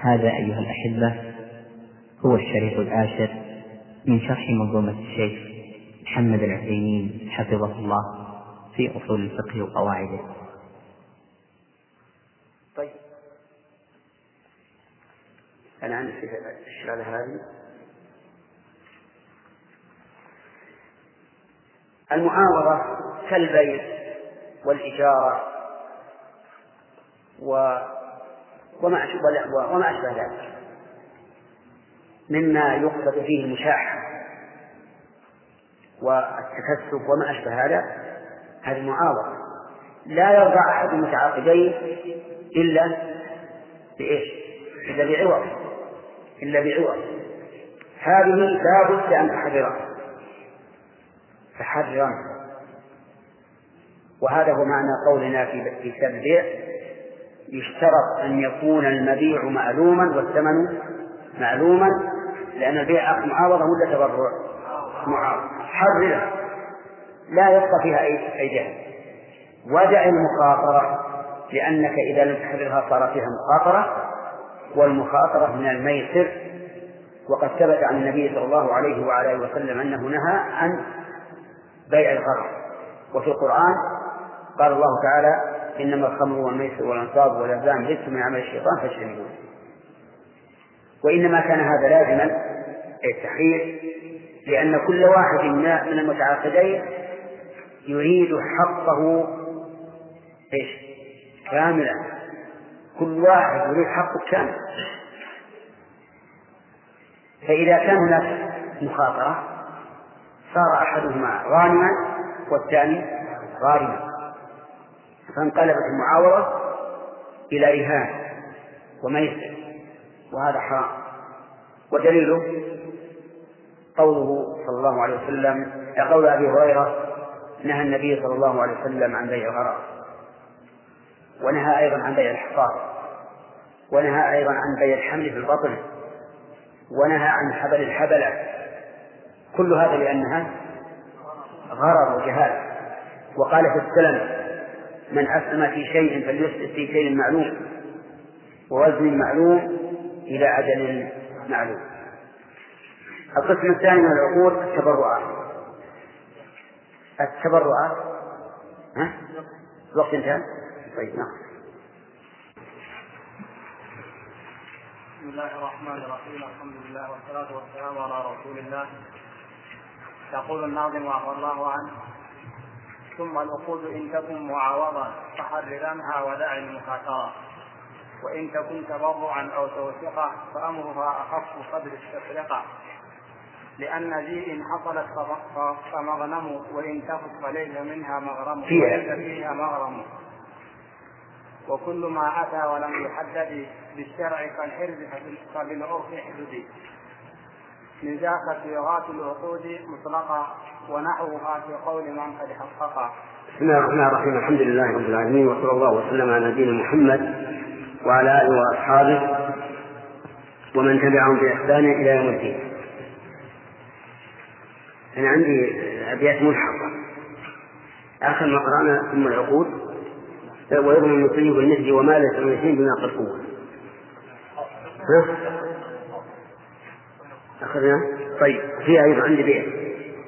هذا أيها الأحبة هو الشريط العاشر من شرح منظومة الشيخ محمد العثيمين حفظه الله في أصول الفقه وقواعده. طيب، أنا عندي الشغلة هذه. المعاوضة كالبيع والإجارة وما أشبه ذلك مما يقصد فيه المشاحة والتكسب وما أشبه هذا. هذه المعاوضة لا يرضى أحد المتعاقدين إلا بإيش؟ إلا بعوض. هذه لا بد أن تحررا. وهذا هو معنى قولنا في كتاب البيع: يشترط أن يكون المبيع معلوما والثمن معلوما، لأن البيع معاوضة ولا تبرع؟ معاوضة. حررا لا يبقى فيها أي جهل. ودع المخاطرة، لأنك إذا لم تحررها صار فيها مخاطرة، والمخاطرة من الميسر. وقد ثبت عن النبي صلى الله عليه وعلى آله وسلم أنه نهى عن بيع الغرر. وفي القرآن قال الله تعالى: إنما الخمر والميسر والأنصاب والأزلام رجس من عمل الشيطان فاجتنبوه. وإنما كان هذا لازما التحرير، لأن كل واحد من المتعاقدين يريد حقه كاملا. كل واحد يريد حقه كامل. فإذا كان هناك مخاطرة صار أحدهما غانما والثاني غارما، فانقلبت المعاوضة إلى رهان وميسر، وهذا حرام. ودليله قوله صلى الله عليه وسلم، قول أبي هريرة: نهى النبي صلى الله عليه وسلم عن بيع الغرر، ونهى أيضا عن بيع الحصار، ونهى أيضا عن بيع الحمل في البطن، ونهى عن حبل الحبلة. كل هذا لأنها غرر وجهال. وقال في السلم: من أسلم في شيء فليسلم في شيء معلوم ووزن معلوم إلى أجل معلوم. القسم الثاني من العقود التبرعات. الوقت انتهى. طيب، نعم. بسم الله الرحمن الرحيم. الحمد لله والصلاة والسلام على رسول الله. يقول الناظم رحمه الله عنه: ثم العقود إن تكن معاوضة فحررنها ودع المخاطرة، وإن تكن تبرعا أو توثقة فأمرها أخف قدر التفرقة، لأن ذي إن حصلت فمغنم، وإن تخف فليس منها مغرم فيها مغرم. وكل ما أتى ولم يحدد بالشرع كالحرز فبالعرف حدد، من ذاك صيغات العقود مطلقة، ونحوها في قول من قد حقق. بسم الله الرحمن الرحيم. الحمد لله رب العالمين، وصلى الله وسلم على نبينا محمد وعلى آله وأصحابه ومن تبعهم بإحسان إلى يوم الدين. أنا عندي أبيات ملحقة آخر ما قرأنا: ثم العقود ويضمن المصيب بالنسب وما ليس المسلم بما قد قوة. أخذنا. طيب، فيها أيضا عندي بيت: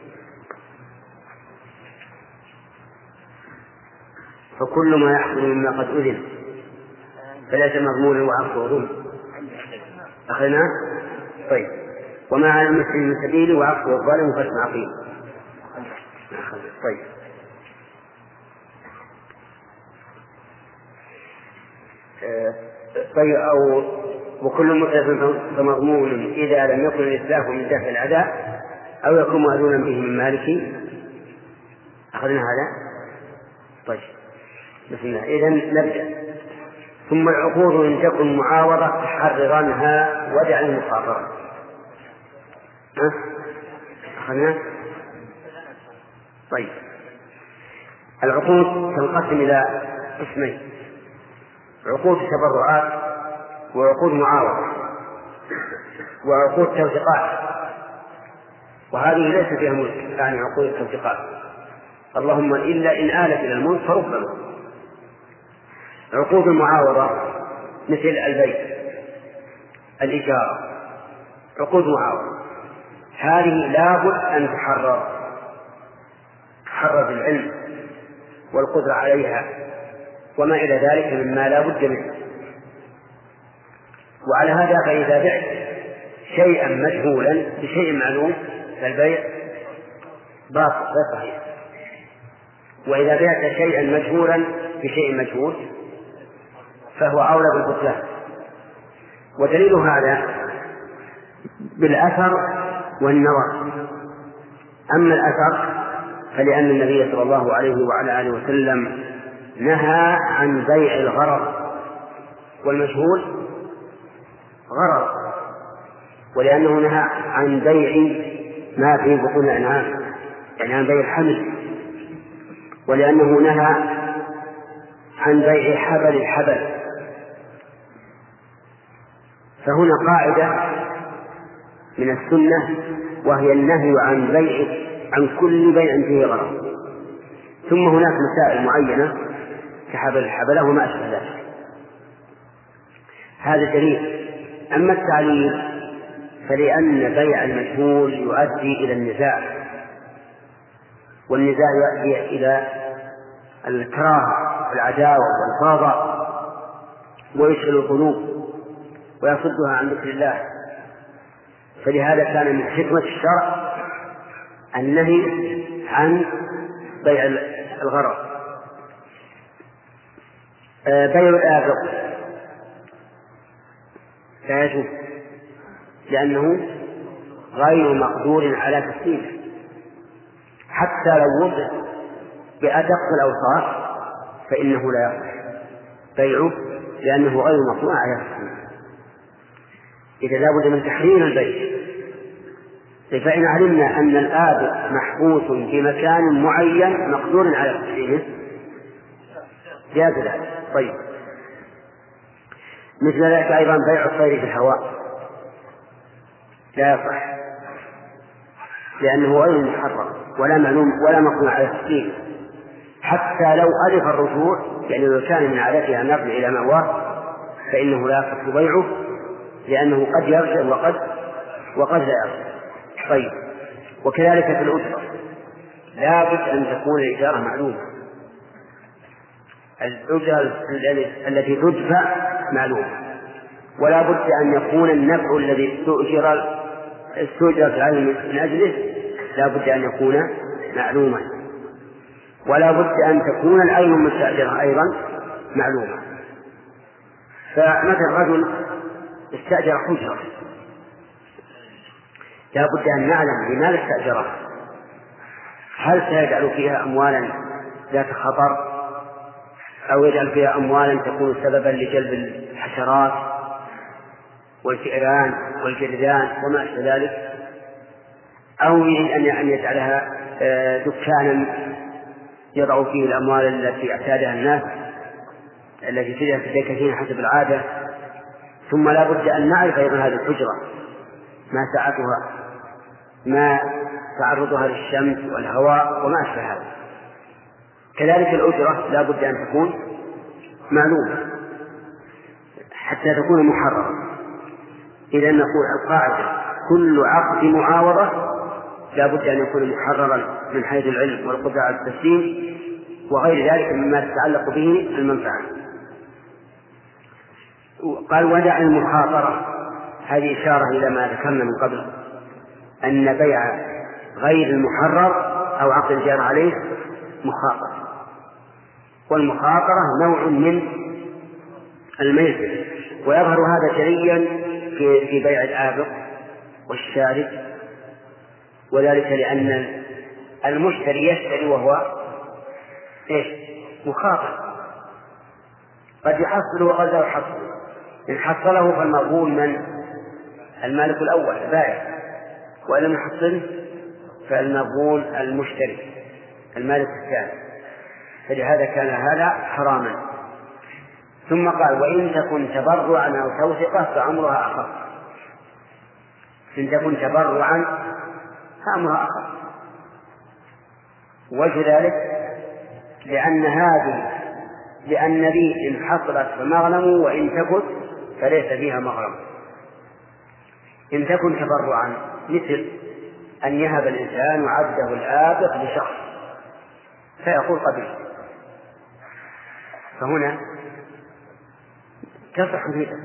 فكل ما يحصل مما قد أذن فليس مضمونا وعفو وظلم. أخذنا. طيب، وما على المسلم من سبيل وعفو الظالم فاسمع فيه. طيب، أو وكل مطلق فمضمون إذا لم يكن الإسلاف من دفع العداء أو يكون مأذونا به من مالك. أخذنا هذا. طيب، بسم الله. إذن نبدأ. ثم العقود إن تكن معاوضة فحررنها ودع المخاطرة. أخذنا. طيب، العقود تنقسم إلى قسمين: عقود تبرعات، وعقود معاوضة، وعقود توثيقات. وهذه ليس فيها ملك، يعني عقود التوثيقات، اللهم إلا إن آلت إلى الملك فربما. عقود المعاوضة مثل البيع: الإجارة، عقود معاوضة، هذه لابد أن تحرر بالعلم والقدرة عليها وما إلى ذلك مما لا بد منه. وعلى هذا فإذا بعت شيئا مجهولا بشيء معلوم فالبيع باطل غير صحيح، وإذا بعت شيئا مجهولا بشيء مجهول فهو أولى بالبطلان. ودليل هذا بالأثر والنظر. أما الأثر فلأن النبي صلى الله عليه وعلى آله وسلم نهى عن بيع الغرر، والمجهول غرر، ولأنه نهى عن بيع ما في بطون الأنعام، يعني عن بيع الحمل، ولأنه نهى عن بيع حبل الحبل. فهنا قاعدة من السنة وهي النهي عن كل بيع فيه غرر. ثم هناك مسائل معينة كحبل الحبلة وما أشبه ذلك، هذا دليل. أما التعليل فلأن بيع المجهول يؤدي إلى النزاع، والنزاع يؤدي إلى الكراهة والعداوة والبغضاء ويشغل القلوب ويصدها عن ذكر الله. فلهذا كان من حكمة الشرع النهي عن بيع الغرر. بيع الآبق لا يجوز لأنه غير مقدور على تسليمه، حتى لو وضع بأدق الأوصاف فإنه لا يصح بيعه لأنه غير مقدور على تسليمه. إذا لا بد من تحرير البيع. فإن علمنا أن الآبق محبوس في مكان معين مقدور على تسليمه جاز ذلك. طيب، مثل ذلك أيضا بيع الطير في الهواء لا يصح لأنه غير محرم ولا معلوم ولا مقدور على تسليمه، حتى لو ألف الرجوع، يعني لو كان من عادتها النقل إلى مأواه فإنه لا يصح بيعه لأنه قد يرجع وقد لا يرجع. طيب، وكذلك في الأجرة لا بد أن تكون الإجارة معلومة، الأجرة التي تدفع معلومة، ولا بد أن يكون النفع الذي استؤجر العين من أجله لا بد أن يكون معلوما، ولا بد أن تكون العين المستأجرة أيضا معلومة. فمثل رجل استأجر حجرة لا بد أن نعلم لماذا استأجره، هل سيجعل فيها أموالا ذات خطر أو يجعل فيها أموالا تكون سببا لجلب الحشرات والفئران والجرذان وما أشبه ذلك، أو يريد أن يجعلها دكانا يضع فيه الأموال التي اعتادها الناس التي تجد في كثير حسب العادة. ثم لا بد أن نعرف أيضا هذه الحجرة ما سعتها، ما تعرضها للشمس والهواء وما أشبه هذا. كذلك الأجرة لا بد أن تكون معلومة حتى تكون محررة. إذا نقول القاعدة كل عقد معاوضة لا بد أن يكون محررا من حيث العلم والقدرة على التسليم وغير ذلك مما تتعلق به المنفعة. قال ودع المخاطرة، هذه إشارة إلى ما ذكرنا من قبل أن بيع غير المحرر أو عقد الجار عليه مخاطرة، والمخاطرة نوع من الميسر، ويظهر هذا جليا في بيع الآبق والشارد، وذلك لأن المشتري يشتري وهو مخاطر، قد يحصل وقد لا يحصل. إن حصله فالمقبول من المالك الأول البائع، وإن لم يحصله فالمقبول المشتري المالك الثاني، فلهذا كان هذا حراما. ثم قال وإن تكن تبرعا أو توثقة فأمرها أخف. إن تكن تبرعا فأمرها أخف، وجه ذلك لأن ذي إن حصلت فمغنم وإن تكن فليس فيها مغرم. إن تكن تبرعا مثل أن يهب الإنسان عبده الآبق لشخص فيقول قبل، فهنا تصح الهبة.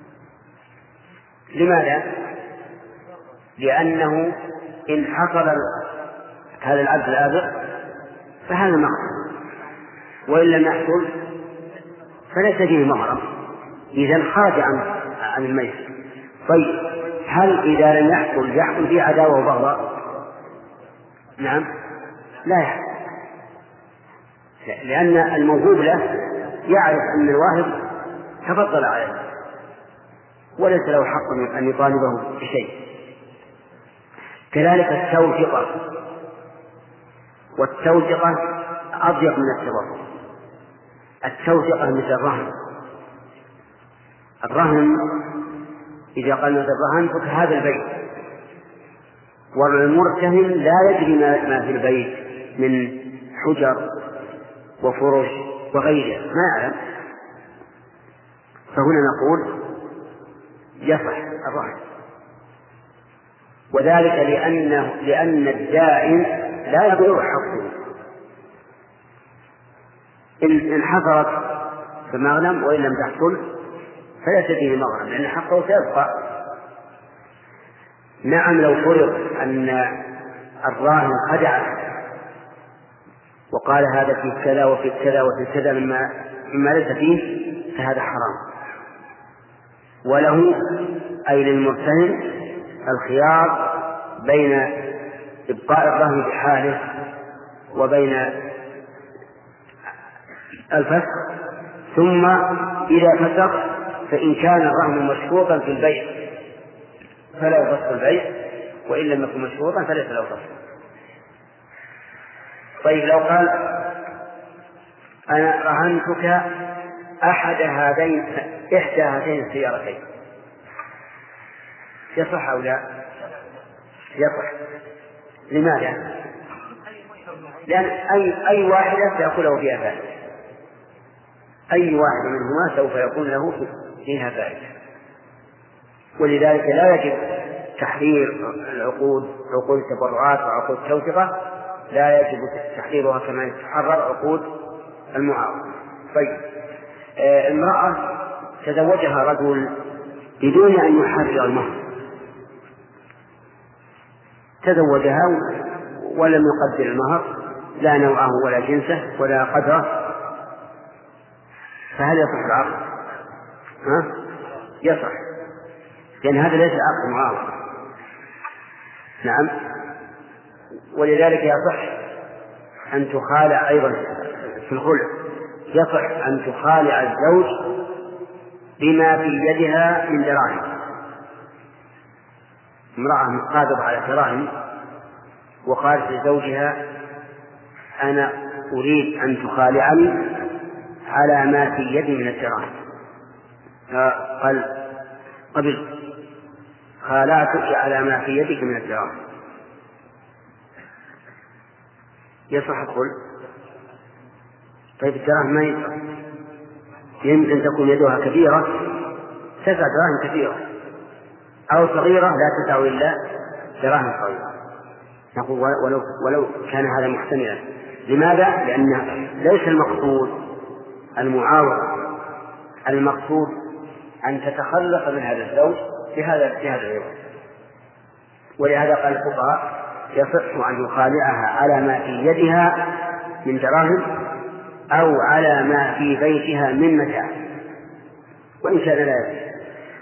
لماذا؟ لأنه إن حصل هذا العبد الآبق فهذا مغرم، وإن لم يحصل فليس فيه مغرم، إذن خرج عن الميسر. طيب هل إذا لم يحصل فيه عداوة وبغضاء؟ نعم لا يحصل، لأن الموهوب له يعرف أن الواهب تفضل عليه وليس له حق أن يطالبه بشيء. كذلك التوثقة، والتوثقة أضيق من التبرع. التوثقة مثل الرهن إذا قلنا الرهن فهذا البيت، والمرتهن لا يدري ما في البيت من حجر وفرش وغيرها، ما يعلم، فهنا نقول يصح الرهن، وذلك لأن الدائن لا يضيع حقه. إن حصلت فمغنم، وإن لم تحصل فليس فيه مغرم لأن حقه سيبقى. نعم لو فرض أن الراهن خدعه وقال هذا في كذا وفي كذا وفي كذا مما ليس فيه فهذا حرام، وله أي للمرتهن الخيار بين إبقاء الرهن بحاله وبين الفسخ، ثم إذا فسخ فإن كان الرهن مشروطا في البيع فلا يفسخ البيع، وإن لم يكن مشروطا فليس له فسخ. طيب لو قال أنا رهنتك إحدى هاتين السيارتين، يصح أو لا؟ يصح. لماذا؟ لأن أي واحدة سيأخذه فيها فائدة، أي واحد منهما سوف يكون له فيها فائدة، ولذلك لا يجب تحرير العقود، عقود التبرعات وعقود التوثقة لا يجب تحريرها كما يتحرر عقود المعاوضة. طيب امرأة تزوجها رجل بدون أن يحرر المهر، تزوجها ولم يقدر المهر لا نوعه ولا جنسه ولا قدره، فهل يصح العقد؟ يصح، لأن هذا ليس عقد معاوضة. نعم، ولذلك يصح أن تخالع أيضا في الخلع، يصح أن تخالع الزوج بما في يدها من دراهم. امرأة قادرة على دراهم وقالت لزوجها أنا أريد أن تخالعني على ما في يدي من الدراهم، قال قبل خالعتك على ما في يدك من الدراهم، يصح الخلع. طيب الدراهم ما يصح، يمكن تكون يدها كبيرة تدفع دراهم كثيرة، أو صغيرة لا تدفع إلا دراهم صغيرة. نقول ولو كان هذا محتملا. لماذا؟ لأن ليس المقصود المعاوضة، المقصود أن تتخلص من هذا الزوج بهذا العوض. ولهذا قال الفقهاء يصح أن يخالعها على ما في يدها من دراهم أو على ما في بيتها من متاع، وإن كان لا يجوز.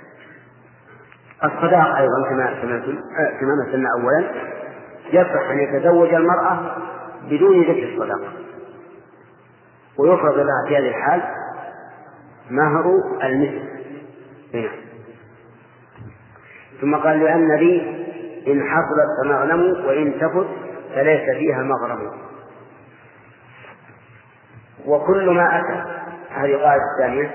الصداق أيضا كما مثلنا أولا، يصح أن يتزوج المرأة بدون ذكر الصداق، ويفرض لها في هذه الحال مهر المثل. ثم قال لأن لي إن حصلت فمغنم وإن تفت فليس فيها مغرم. وكل ما أتى، هذه قاعدة الثانية.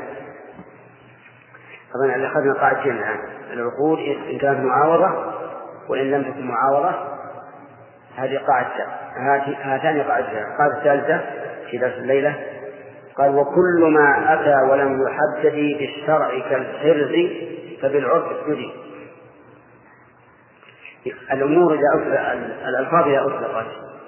طبعا أخذنا قاعدتين الآن، العقود إن كانت معاوضة وإن لم تكن معاوضة، هذه قاعدة، هاتان قاعدتان. القاعدة الثالثة في درس الليلة قال وكل ما أتى ولم يحدد بالشرع كالحرز فبالعرف استدي. الأمور الألفاظ إذا أطلقت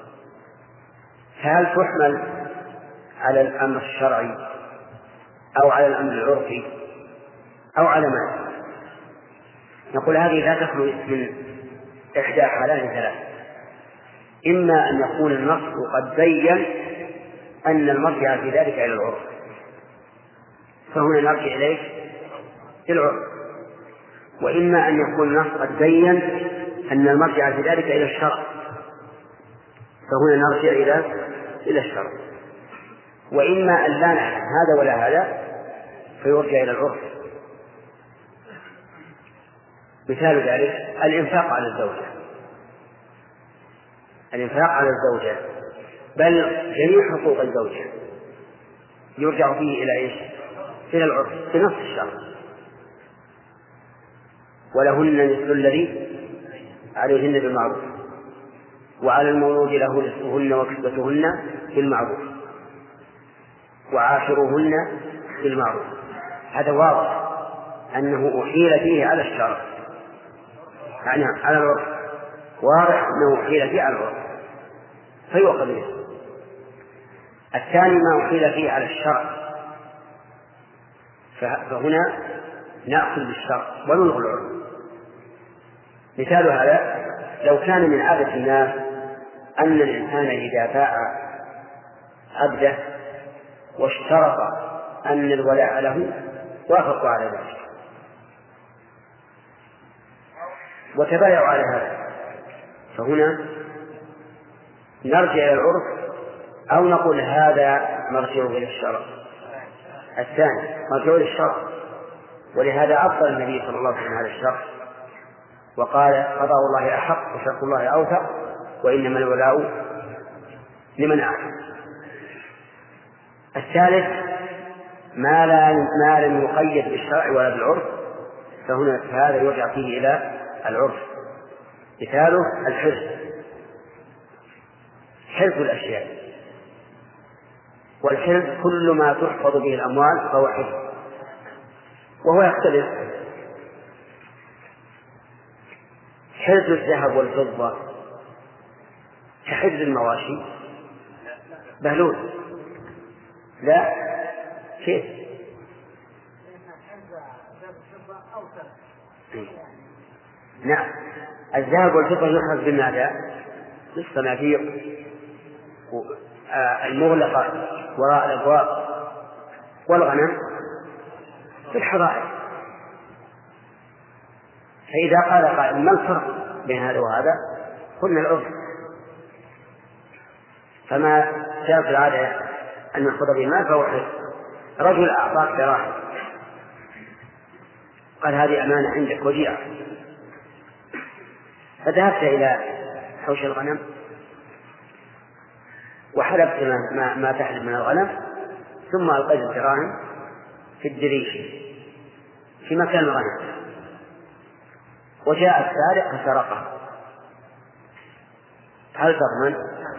هل تحمل على الأمر الشرعي أو على الأمر العرفي أو على ماذا؟ نقول هذه لا تخلو من إحدى حالات ثلاث: إما أن يكون النص قد بين أن المرجع في ذلك إلى العرف، فهنا نرجع إليه العرف، وإما أن يكون النص قد بين أن المرجع في ذلك إلى الشرع، فهنا نرجع إلى الشرع، وإما أن لا نعلم هذا ولا هذا فيرجع إلى العرف. مثال ذلك الإنفاق على الزوجة، الإنفاق على الزوجة بل جميع حقوق الزوجة يرجع فيه إلى إيش؟ إلى العرف بنص الشرع: ولهن مثل الذي عليهن بالمعروف وعلى المولود له رزقهن وكسوتهن بالمعروف وعاشروهن بالمعروف. هذا واضح أنه أحيل فيه على الشرع، يعني على العرف، واضح أنه أحيل فيه على العرف فيؤخذ به. الثاني ما أحيل فيه على الشرع، فهنا نأخذ بالشرع ونلغي العرف. مثال هذا: لو كان من عادة الناس أن الإنسان إذا باع عبده واشترط أن الولاء له وافقوا على ذلك وتبايعوا على هذا، فهنا نرجع إلى العرف أو نقول هذا مرجع إلى الشرع. الثاني مرجع إلى الشرع، ولهذا أبطل النبي صلى الله عليه وسلم هذا الشرع وقال: قضاء الله أحق وشرط الله أوثق وإنما الولاء لمن أعلم. الثالث ما لم يقيد بالشرع ولا بالعرف، فهذا يرجع فيه إلى العرف. مثاله الحرز، حرز الأشياء، والحرز كل ما تحفظ به الأموال فهو حرز، وهو يختلف. حرز الذهب والفضة كحرز المواشي بهلول، لا كيف؟ نعم، الذهب والفضة يؤخذ بالماذا؟ بالصناديق المغلقة وراء الأبواب، والغنم بالحظائر. فإذا قال قائل: ما الفرق بين هذا وهذا؟ قلنا العرف. فما جاء في العادة أن يأخذ بالمال فهو حرز. رجل أعطاك دراهم قال: هذه أمانة عندك وديعة، فذهبت إلى حوش الغنم وحلبت ما تحلب من الغنم، ثم ألقيت الدراهم في الدريش في مكان الغنم، وجاء السارق فسرقه، هل تضمن؟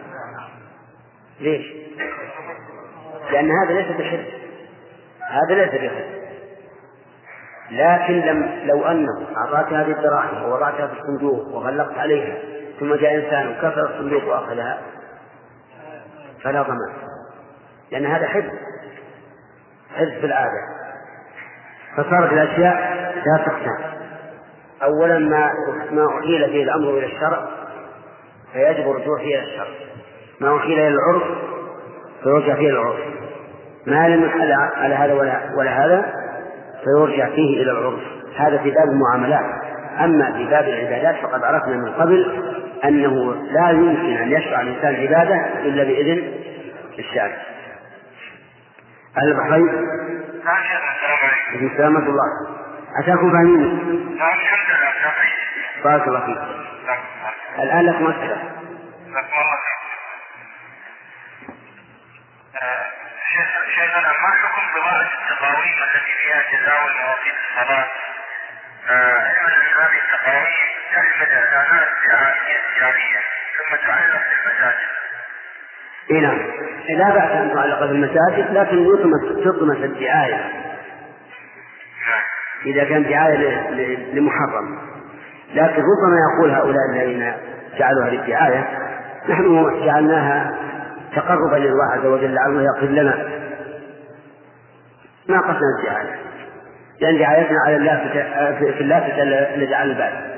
ليش؟ لأن هذا ليس بحرز، هذا ليس بحرز. لكن لو أنه أعطاك هذه الدراهم ووضعتها في الصندوق وغلقت عليها ثم جاء إنسان وكسر الصندوق وأخذها فلا ضمان، لأن هذا حرز في العادة. فصارت الأشياء لا تقسم: أولا ما أحيل فيه الأمر إلى الشرع فيجب الرجوع فيه إلى الشرع، ما أحيل إلى العرف فيرجع فيه إلى العرف، ما لم يحل على هذا ولا هذا فيرجع فيه إلى العرف. هذا في باب المعاملات. أما في باب العبادات فقد عرفنا من قبل أنه لا يمكن أن يشرع الإنسان عبادة إلا بإذن الشارع. أهل البحرين، السلام ورحمة الله. أتاكم فاهمين؟ بارك الله فيك. الآن لكم أسئلة. شيخنا، ما حكم ظواهر التقاويم التي فيها جزاء مواقيت الصلاة؟ هذه التقاويم تحمل إعلانات دعائية تجارية ثم تعلق بالمساجد. نعم، لا بأس أن تعلق بالمساجد، لكن تطمس الدعاية إذا كان دعاية لمحرم. لكن ربما يقول هؤلاء الذين جعلوها للدعاية نحن جعلناها تقربا لله عز وجل لعله يغفر لنا، ما قصدنا الدعاية، لأن دعايتنا على في اللافتة التي على البال.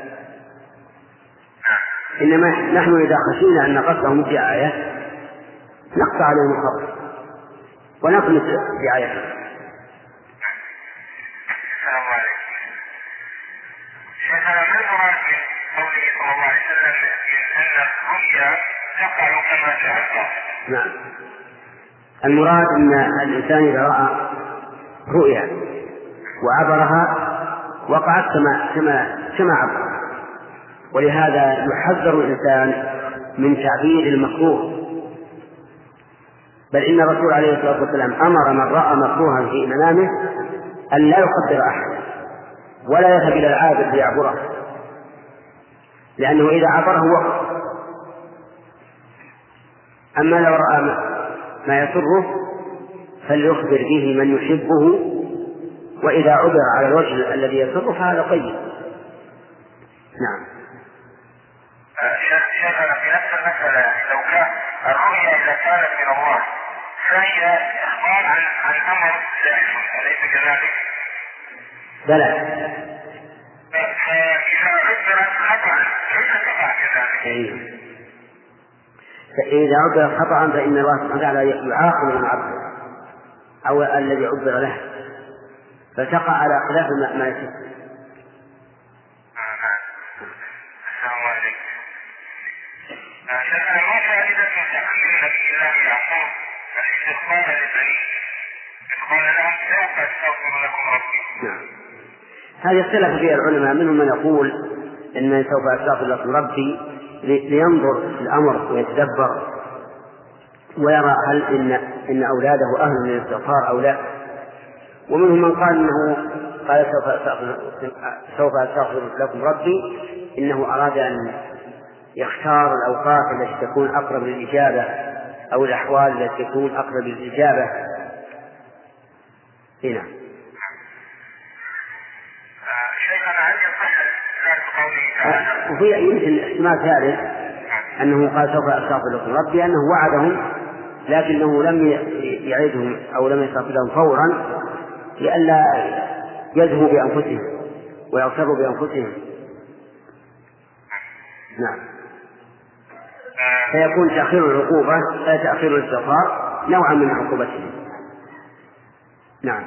إنما نحن إذا خشينا أن قصدهم الدعاية نقطع عليهم الخبر ونقمت دعايتهم. شيخنا ما المراد من قوله صلى الله عليه وسلم أن الرؤيا تقع كما شاء؟ نعم، المراد أن الإنسان إذا رأى رؤيا وعبرها وقعت كما عبر، ولهذا يحذر الإنسان من تعبير المكروه، بل إن الرسول عليه الصلاة والسلام أمر من رأى مكروها في منامه أن لا يخبر أحد ولا يذهب إلى العابر ليعبره، لأنه إذا عبره وقف. أما لو رأى ما يسره فليخبر به من يحبه، وإذا عبر على الوجه الذي يسره فهذا طيب. نعم. شيخنا في نفس المسألة لو كان الرؤيا إذا كانت من الله فهي إخبار عن أمر زائد أليس كذلك؟ بلى. فإذا عبرت خطأ كيف تقع كذلك؟ فإذا عبر خطأ فإن الله سبحانه وتعالى يعاقب المعبر أو الذي عبر له، فتقع على خلاف ما يصير. السلام عليكم. شيخنا ما فائدة تحقيق نبي الله يعقوب الاستغفار لبنيه؟ قال لهم سوف أستغفر لكم ربي. نعم، هذه اختلف فيها العلماء، منهم من يقول إن سوف أستغفر لكم ربي لينظر في الأمر ويتدبر ويرى هل إن أولاده أهل للاستغفار أو لا، ومنهم من قال إنه قال سوف أستغفر لكم ربي إنه أراد أن يختار الأوقات التي تكون أقرب للإجابة أو الأحوال التي تكون أقرب للإجابة. هنا شيخنا عندي القصد ذات قوله تعالى، وفي يمكن احتمال ثالث أنه قال سوف أستغفر لكم ربي أنه وعدهم لكنه لم يعدهم أو لم يستغفر لهم فورا لئلا يذهبوا بأنفسهم ويغتروا بأنفسهم. نعم، فيكون تأخير العقوبة تأخير الاستغفار نوعا من عقوبتهم. نعم.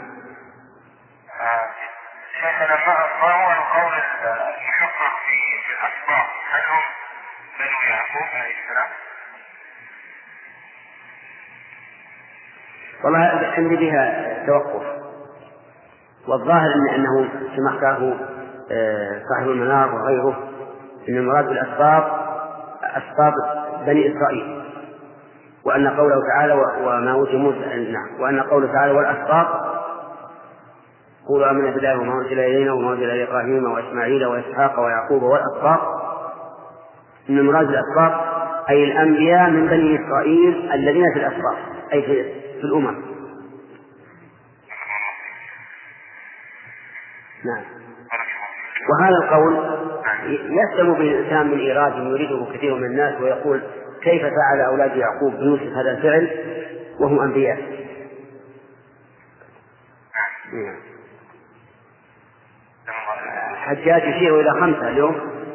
شيخنا ما هو القول المحقق في الأسباط؟ هل هم بنو يعقوب عليه السلام؟ والله عندي بها توقف، والظاهر أنه كما اختاره صاحب المنار وغيره إن المراد بالأسباط أسباط بني إسرائيل، وأن قوله تعالى وما أوتي موسى، نعم، وأن قوله تعالى والأسباط قولوا آمنا بالله وما أنزل إلينا وما أنزل إلى إبراهيم وإسماعيل وإسحاق ويعقوب والأسباط، إن المراد بالأسباط أي الأنبياء من بني إسرائيل الذين في الأسباط أي في الأمم. نعم. وهذا القول يسلم به الإنسان من إيراد يريده كثير من الناس ويقول كيف فعل أولاد يعقوب بيوسف هذا الفعل وهم أنبياء. حجاج يشير إلى 5 اليوم.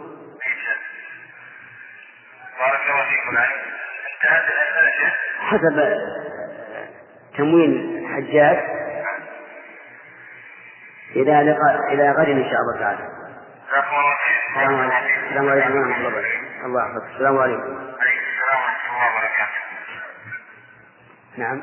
حسب تموين حجاج إلى غد إن شاء الله تعالى. السلام عليكم ورحمة الله وبركاته. الله يحفظك. السلام عليكم. السلام ورحمة الله وبركاته. نعم.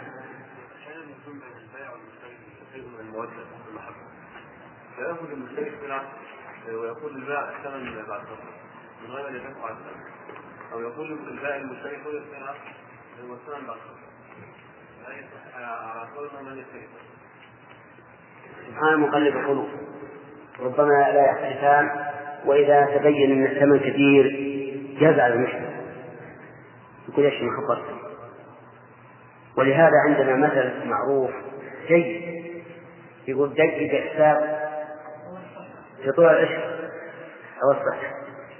فيأخذ المشتري سلعة ويقول البائع الثمن بعد فترة من غير أن يدفع الثمن، أو يقول البائع المشتري خذ السلعة والثمن بعد فترة، على قولنا من يشتري. سبحان مقلب القلوب، ربما لا يختلفان، وإذا تبين أن الثمن كثير يزعل المشتري يقول ايش ما خبرت. ولهذا عندنا مثل معروف جيد يقول دقق حساب في طول العشر أو الصحة.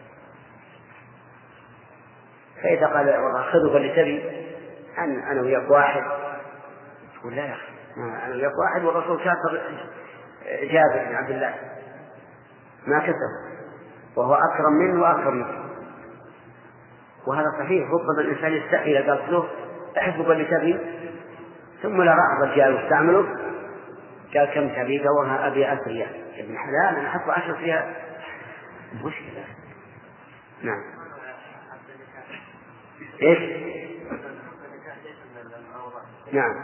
فإذا قال والله خذوا فلتبي أنا وياك واحد، تقول لا يا أخي أنا وياك واحد، والرسول شاكر جابر بن عبد الله ما كسب وهو أكرم منه وأكرم منه. وهذا صحيح، ربما الإنسان يستحي إذا قال له أحبك لتبي ثم لا رأى الرجال واستعمله قال كم تبي؟ دورها أبي 1000 ريال. ابن حلال أنا أحط 10 ريال مشكلة. نعم. إيش؟ نعم.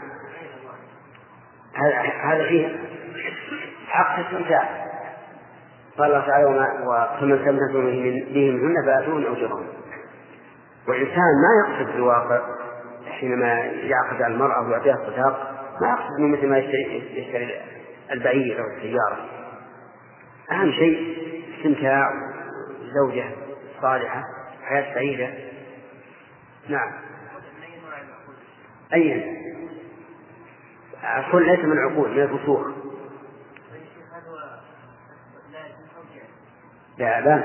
هذا فيه حق استمتاع. قال الله تعالى فمن استمتعتم به منهن فآتوهن أجورهن. والإنسان ما يقصد في الواقع حينما يعقد على المرأة ويعطيها الصداق ما يقصد مثل ما يشتري البعير أو السيارة. أهم شيء استمتاع زوجة صالحة حياة سعيدة. نعم. أي الكل ليس من العقول، من الفسوق. لا بان.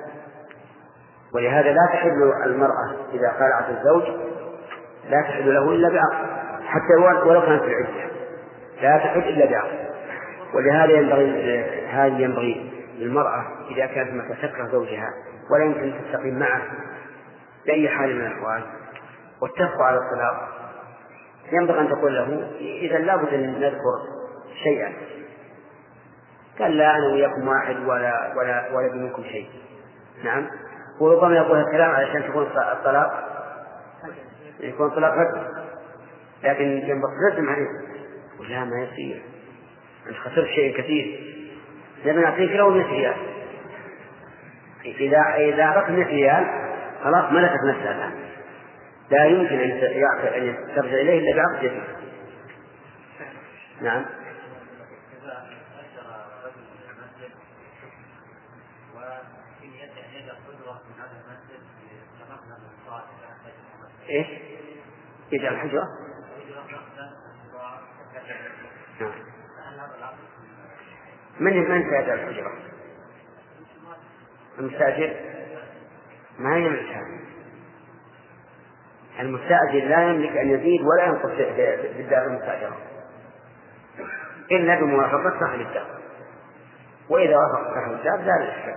ولهذا لا تحل المرأة إذا خالعت الزوج لا تحل له إلا بعقد، حتى ولو كانت في العدة لا تحل إلا بعقد. ولهذا ينبغي للمرأة إذا كانت تكره زوجها ولا يمكن تستقيم معه بأي حال من الأحوال واتفقوا على الطلاق، ينبغي أن تقول له إذا لابد أن نذكر شيئا. قال لا أنا وياكم واحد ولا منكم شيء. نعم. وربما يقول الكلام علشان تكون الطلاق يكون طلاق رد، لكن ينبغي تلزم عليه ولا ما يصير أنت خسرت شيء كثير. لما نعطيك لو 100 ريال إذا أعطت 100 ريال خلاص ملكت نفسها الآن، لا يمكن أن ترجع إليه إلا بعقد جديد. نعم. إيش؟ إذا الحجرة؟ نعم. من سيدة الحجرة؟ المستأجر ما يملك هذا. المستأجر لا يملك أن يزيد ولا ينقص في الدار المستأجرة إلا بموافقة صاحب الدار، وإذا وافق صاحب الدار لا يشكل.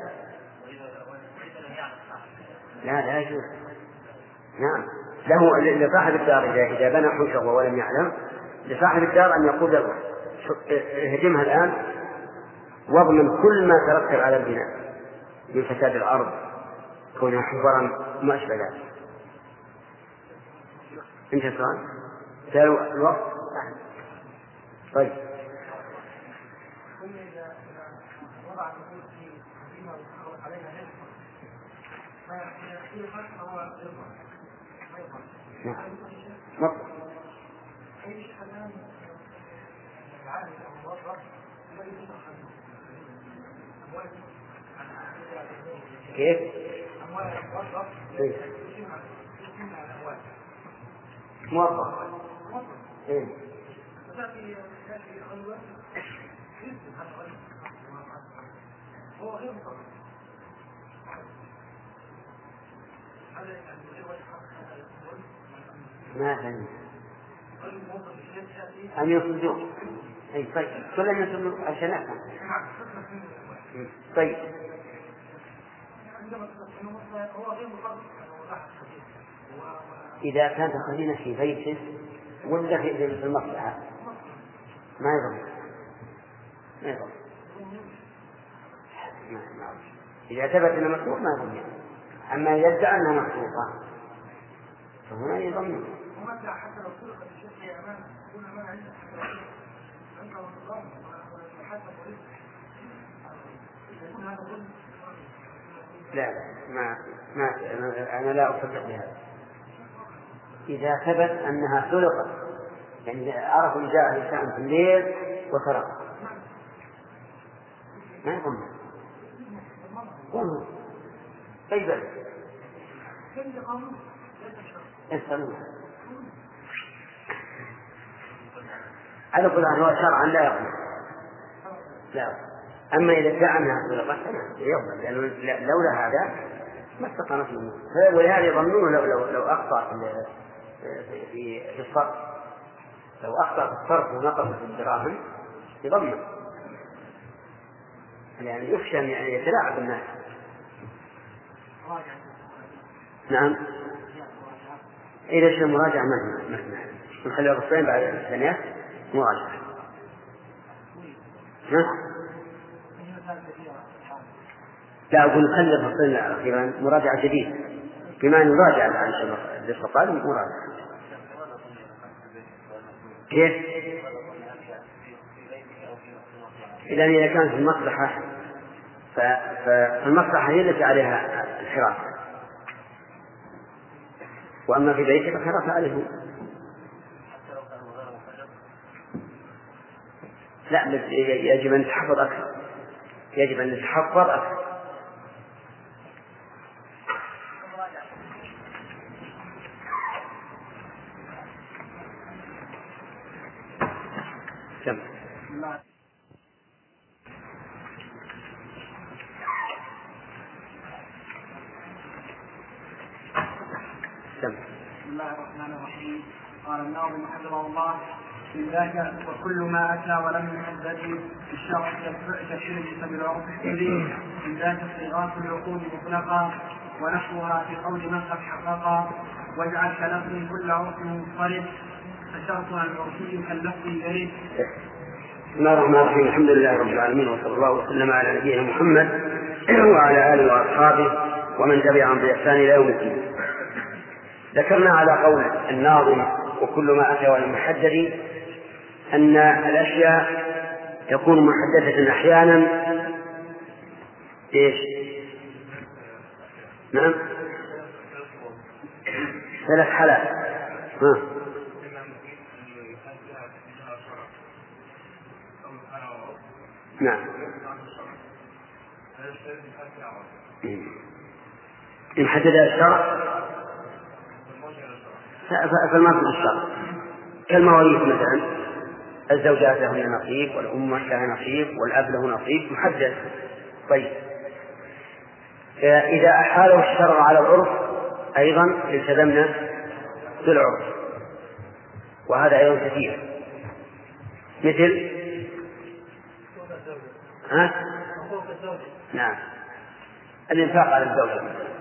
لا يجوز. نعم. له لصاحب الدار إذا بنى حجرة ولم يعلم لصاحب الدار أن يقول له اهدمها الآن واضمن كل ما ترتب على البناء من فساد الأرض كونها حفرا وما أشبه ذلك. انتهى السؤال؟ سألوا الوقت؟ طيب. كيف؟ موظف. إيه؟ ما فهمت. أن يصدقوا. أي طيب كل أن يصدقوا عشان أفهم. طيب. إذا كانت خزينة في بيته ولا في المصلحة ما يضمن. إذا ثبت أنه مخلوق ما يضمن. أما يدعى أنها مخلوقة فهنا يضمن. لا أنا لا أصدق بهذا. إذا ثبت أنها سرقت يعني عرفوا إن جاء إنسان في الليل وسرق ما يضمن. طيب السلام على كل أنواع شرعا لا يضمن. لا أما إذا ادعى أنها حصول القطع يضمن، لأنه لولا هذا ما استقامت منه. ولهذا يظنون لو أخطأ في الصرف، لو أخطأ في الصرف ونقص في الدراهم يضمن، يعني يخشى أن يتلاعب الناس. نعم. إذا شيء مراجعة ما نخلي الرصين بعد الثانيات مراجعة. لا أقول نخلي الرصين أخيرا مراجعة جديدة، بما أن نراجع عن الاستقال مراجعة. كيف؟ إذا كانت المصلحة فالمصلحة هي التي عليها الحراسة، وأما في بيتك الحراسة عليه. لا، يجب أن نتحفظ أكثر، يجب أن نتحفظ أكثر. كم؟ بسم الله الرحمن الرحيم. قال الناظم حفظه الله: من ذاك وكل ما أتى ولم يحدد بالشرع كالشرك فبالعرف السليم، من ذاك صيغات العقول مطلقا ونحوها في قول من قد حققا، واجعل كلفظ كل عرف منفرد فشرطها العرفي كاللفظ يرد. بسم الله الرحمن الرحيم. الحمد لله رب العالمين، وصلى الله وسلم على نبينا محمد وعلى آله وأصحابه ومن تبعهم بإحسان إلى يوم الدين. ذكرنا على قول الناظم وكل ما أتى ولم يحدد أن الأشياء تكون محددة أحيانا إيش؟ نعم، 3 حالات. نعم، إن حدد الشرع فالمرء الشرع كالمواريث مثلا، الزوجات لهن نصيب والأم لها نصيب والأب له نصيب محدد. طيب، إذا أحاله الشرع على العرف أيضا التزمنا بالعرف، وهذا أيضا كثير، مثل نعم الإنفاق على الزوجة،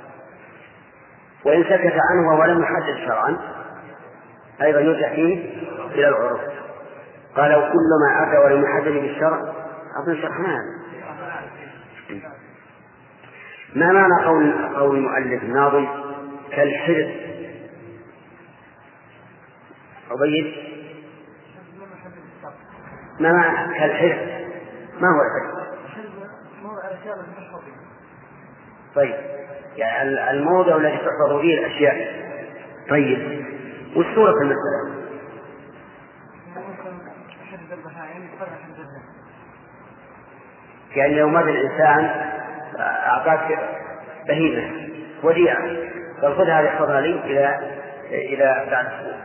وإن سكت عنه ولم يحدد شرعا أيضا يرجع فيه إلى العرف. قال وكل ما أتى ولم يحدد بالشرع أظن شرحناه. ما معنى قول المؤلف الناظم كالحرص؟ أبين ما معنى كالحرص؟ ما هو الحرص؟ طيب، يعني الموضع الذي تحفظ فيه الأشياء. طيب، والصورة في المسألة؟ يعني لو مات الإنسان أعطاك بهيمة وديعة قال خذها لحفظها لي إلى بعد أسبوع.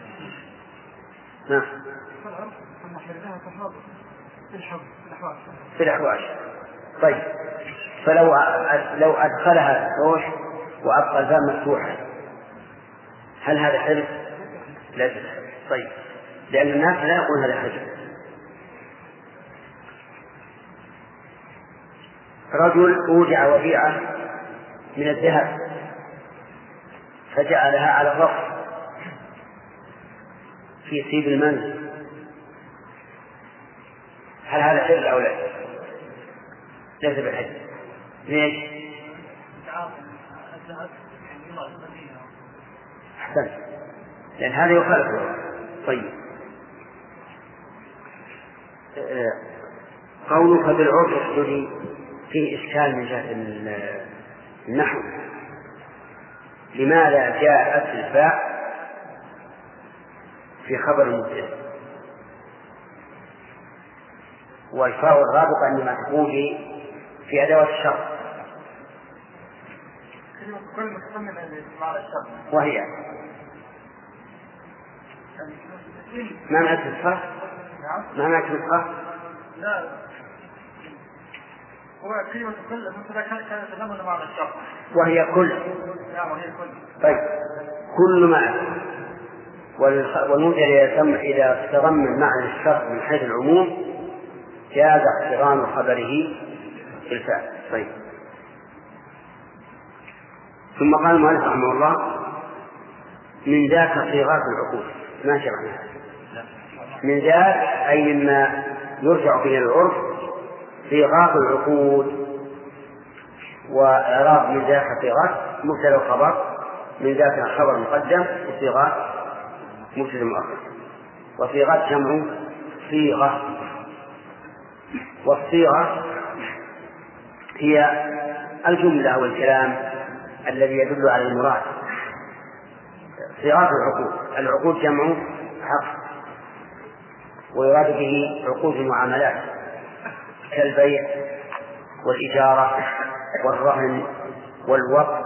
نعم، في الأحواش. طيب، فلو أدخلها الحوش وأبقى الباب مفتوحا هل هذا حرص؟ لا. طيب، لأن الناس لا يقول هذا حرص. رجل أودع وديعة من الذهب فجعلها على الرف في سيب المنزل، هل هذا حرص أو لا؟ ليس بالحرص. ليش؟ أحسن، لأن هذا يخالف العرف. طيب، قولك بالعرف يحدث فيه إشكال من جهة النحو. لماذا جاءت الفاء في خبر المبتدأ والفاء الرابطة إنما تكون في أدوات الشرط، وهي ما معنى الصرف؟ ما معنى الصرف؟ هو كلمة كل مثلا كان يتضمن معنى الشرط وهي كل. نعم وهي كل. طيب كل معنى، والمبتدأ إذا تضمن معنى الشرط من حيث العموم جاز اقتران خبره بالفعل. طيب ثم قال المؤلف رحمه الله من ذاك صيغات العقود ما شرعناها. من ذاك أي مما يرجع إلى العرف صيغات العقود، وإعراب من ذاك صيغات مبتدأ وخبر، من ذاك خبر مقدم وصيغات مبتدأ مؤخر، وصيغات جمع صيغة. والصيغة هي الجملة والكلام الذي يدل على المراد. صيغات العقود جمع عقد، ويراد به عقود المعاملات كالبيع والإجارة والرهن والوقف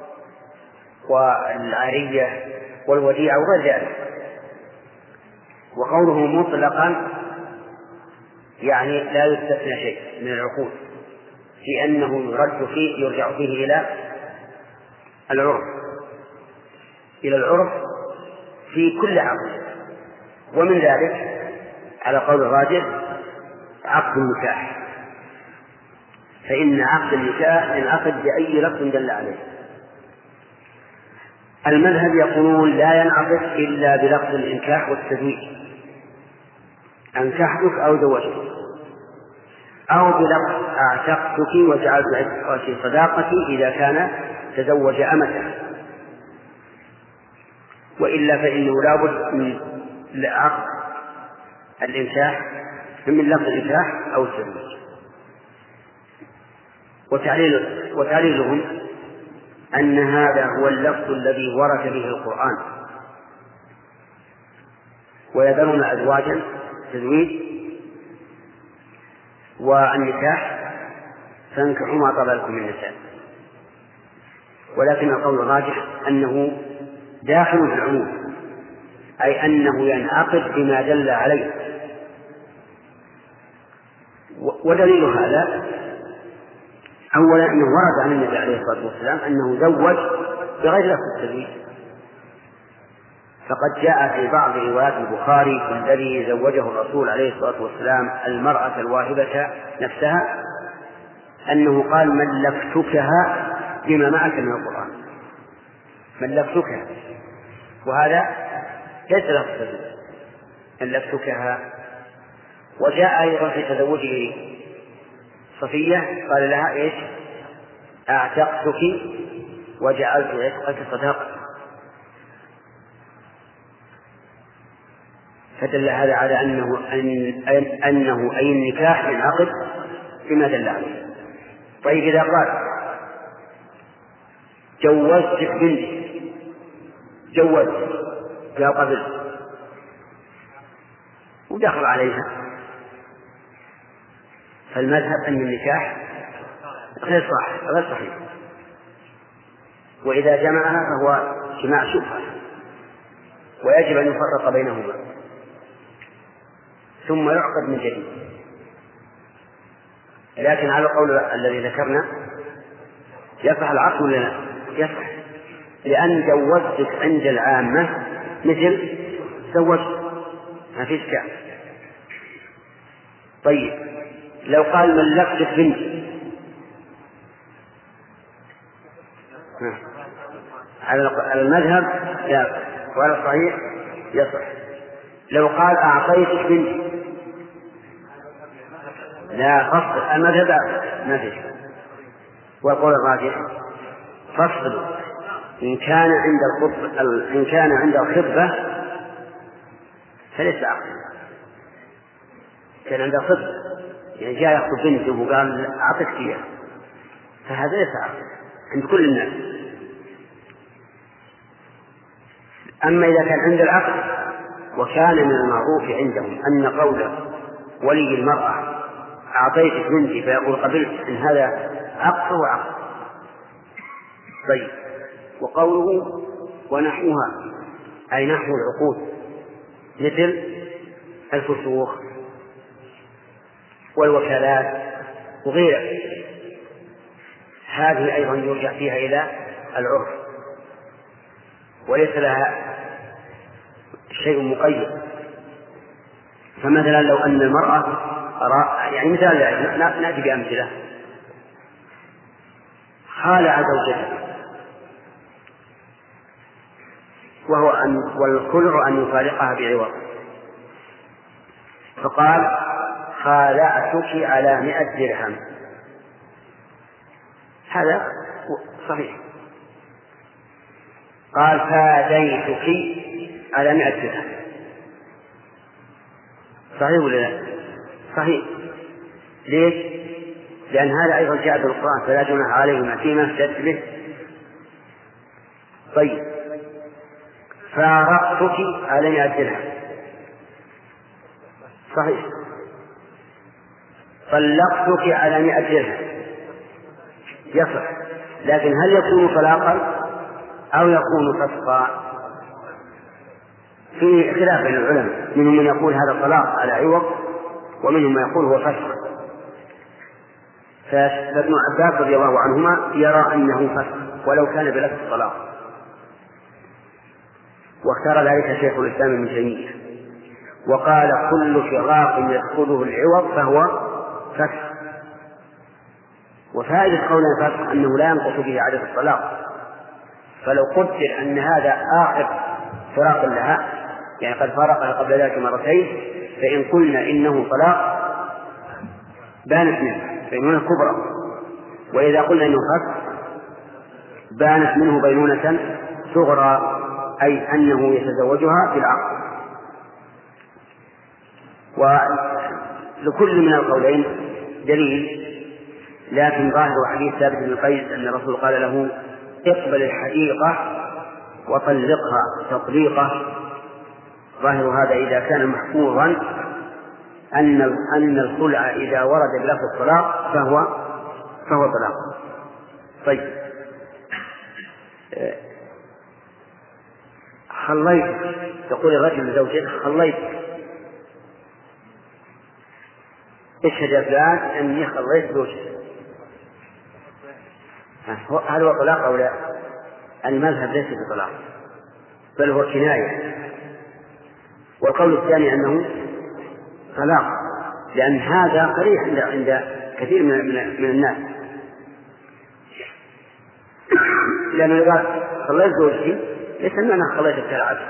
والعارية والوديعة وغير ذلك. وقوله مطلقا يعني لا يستثنى شيء من العقود، لأنه يرجع فيه إلى العرف في كل عقد. ومن ذلك على قول الراجح عقد النكاح، فإن عقد النكاح ينعقد بأي لفظ دل عليه. المذهب يقولون لا ينعقد إلا بلفظ الإنكاح والتزويج، أنكحتك أو زوجتك، أو بلفظ أعتقتك وجعلت عتقك صداقتي إذا كان تزوج أمته، وإلا فإنه لا بد من عقد الإنكاح من لفظ الإنكاح أو التزويج. وتعليلهم أن هذا هو اللفظ الذي ورد به القرآن، ويذرون أزواجا تزويج والنكاح فانكحوا ما طاب لكم من النساء. ولكن القول الراجح أنه داخل في العموم، أي أنه ينعقد بما دل عليه. ودليل هذا أولا أنه ورد عن النبي عليه الصلاة والسلام أنه زوج بغير لفظ التزويج، فقد جاء في بعض روايات البخاري الذي زوجه الرسول عليه الصلاة والسلام المرأة الواهبة نفسها أنه قال ملكتكها بما معك من القرآن، ملكتكها، وهذا ليس لفظ التزويج، ملكتكها. وجاء أيضا في تزوجه صفية قال لها إيش؟ أعتقتك وجعلت عتقك صداقة. فدل هذا على أنه أي النكاح ينعقد بما دل عليه. طيب إذا قال جوزتك بنتي، جوزت جاء قبل ودخل عليها، فالمذهب أن النكاح غير صحيح، وإذا جمعها فهو جماع شبهة ويجب أن يفرق بينهما ثم يعقد من جديد. لكن على القول الذي ذكرنا يصح العقد ولا لا؟ يصح، لأن جوزتك عند العامة مثل زوجت، ما في إشكال. طيب لو قال ملكتك بنتي على المذهب لا، وعلى الصحيح يصح. لو قال أعطيتك بنتي لا، فصل المذهب ما فيش. والقول الراجح فصل إن كان عند الخطبة فليس عقد. كان عند الخطبة يعني جاء يخطب بنته وقال أعطيك إياه، فهذا ليس عقد عند كل الناس. أما إذا كان عند العقد وكان من المعروف عندهم أن قول ولي المرأة أعطيتك بنتي فيقول قبلت، إن هذا عقد هو عقد. طيب وقوله ونحوها أي نحو العقود مثل الفسوق والوكالات وغيره هذه أيضا يرجع فيها إلى العرف وليس لها شيء مقيد. فمثلا لو أن المرأة يعني مثال نأتي بأمثلة، خالع زوجته والخلع أن يفارقها بعوض، فقال خالعتك على 100 درهم، هذا صحيح. قال فاديتك على 100 درهم، صحيح ولا لا؟ صحيح. ليش؟ لأن هذا أيضا جاء بالقرآن فلا جناح عليهما فيما افتدت به. طيب فارقتك على 100 درهم، صحيح. طلقتك على 100 درهم، يصح، لكن هل يكون طلاقا أو يكون فسقا؟ في خلاف بين العلماء، منهم من يقول هذا طلاق على عوض ومنهم من يقول هو فسق. فابن عباس رضي الله عنهما يرى أنه فسق ولو كان بلفظ الطلاق، واختار ذلك شيخ الإسلام ابن تيمية، وقال كل فراق يدخله العوض فهو فسق. وفائدة قول الفسق أنه لا ينقص به عدد الطلاق، فلو قدر أن هذا آخر فراق لها، يعني قد فارقها قبل ذلك مرتين، فإن قلنا إنه طلاق بانت منه بينونة كبرى، وإذا قلنا إنه فسق بانت منه بينونة صغرى، أي أنه يتزوجها بالعقد. ولكل من القولين دليل، لكن ظاهر حديث ثابت بن قيس أن الرسول قال له اقبل الحديقة وطلقها تطليقة. ظاهر هذا إذا كان محفوظا أن الخلع إذا ورد بلفظ الطلاق فهو طلاق. طيب خليت، تقول الرجل لزوجته خليت، اشهد يا فلان أني خليت زوجتي، هل هو طلاق أو لا؟ المذهب ليس بطلاق بل هو كناية. والقول الثاني أنه طلاق، لأن هذا قريح عند كثير من الناس، لأنه قال خليت زوجتي ليس أن أنا خليتك كالعبد،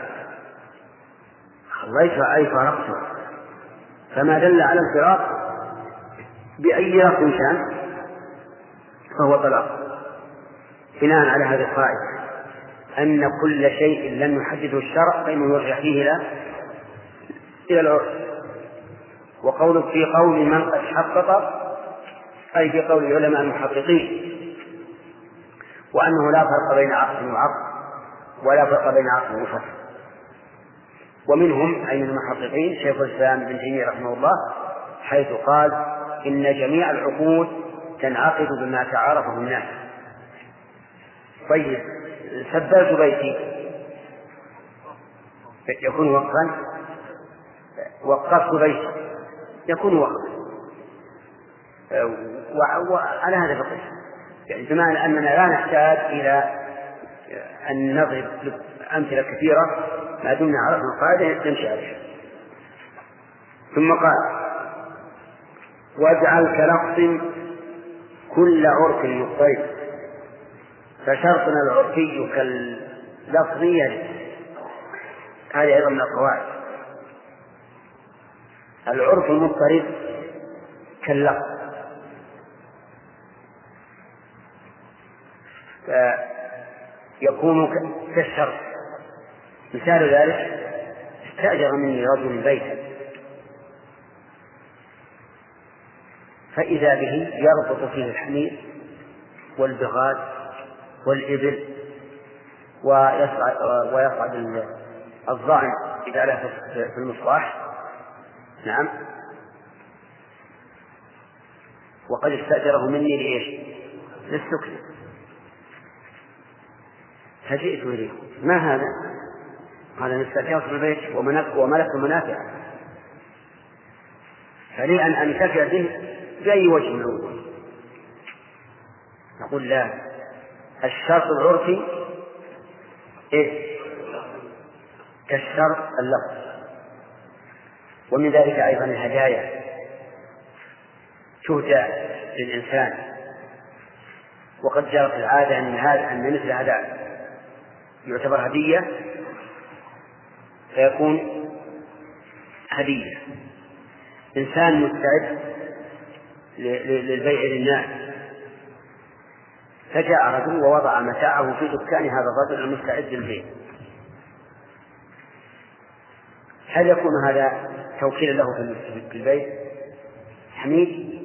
خليتها أي فارقتها، فما دل على الفراق بأي لفظ كان فهو طلاق. بناء على هذه القاعدة أن كل شيء لم يحدده الشرع فإنه يرجع فيه إلى العرف. وقولك في قول من قد حقق أي في قول العلماء المحققين، وأنه لا فرق بين عقد وعقد ولا فرق بين عقد وفسق. ومنهم أي من المحققين شيخ الإسلام ابن تيمية رحمه الله، حيث قال إن جميع العقود تنعقد بما تعارفه الناس. طيب سبلت بيتي يكون وقفا، وقفت بيتي يكون وقفا، وعلى هذا فقط، يعني بمعنى أننا لا نحتاج إلى أن نضرب أمثلة كثيرة، ما دمنا عرفنا القاعدة نمشي عليها. ثم قال واجعل كنقص كل عرف مضطرب، فشرطنا العرفي كاللفظية، هذه أيضا من القواعد. العرف المضطرب كاللفظ، يكون كالشرط. مثال ذلك استأجر مني رجل بيتا فإذا به يربط فيه الحمير والبغال والإبل ويصعد الظان إذا له في المصباح، نعم، وقد استأجره مني لإيش؟ للسكن. فجئت إليه ما هذا؟ قال أنا استأجرت البيت وملكت منافع، فلي أن أنتفع به بأي وجه من الوجوه. نقول لا، الشرط العرفي إيه؟ كالشرط اللفظ. ومن ذلك أيضا الهدايا تهدى للإنسان، وقد جرت العادة أن مثل هذا يعتبر هدية فيكون هدية. إنسان مستعد للبيع للناس، فجاء رجل ووضع متاعه في دكان هذا الرجل المستعد للبيع، هل يكون هذا توكيلا له في البيع؟ حميد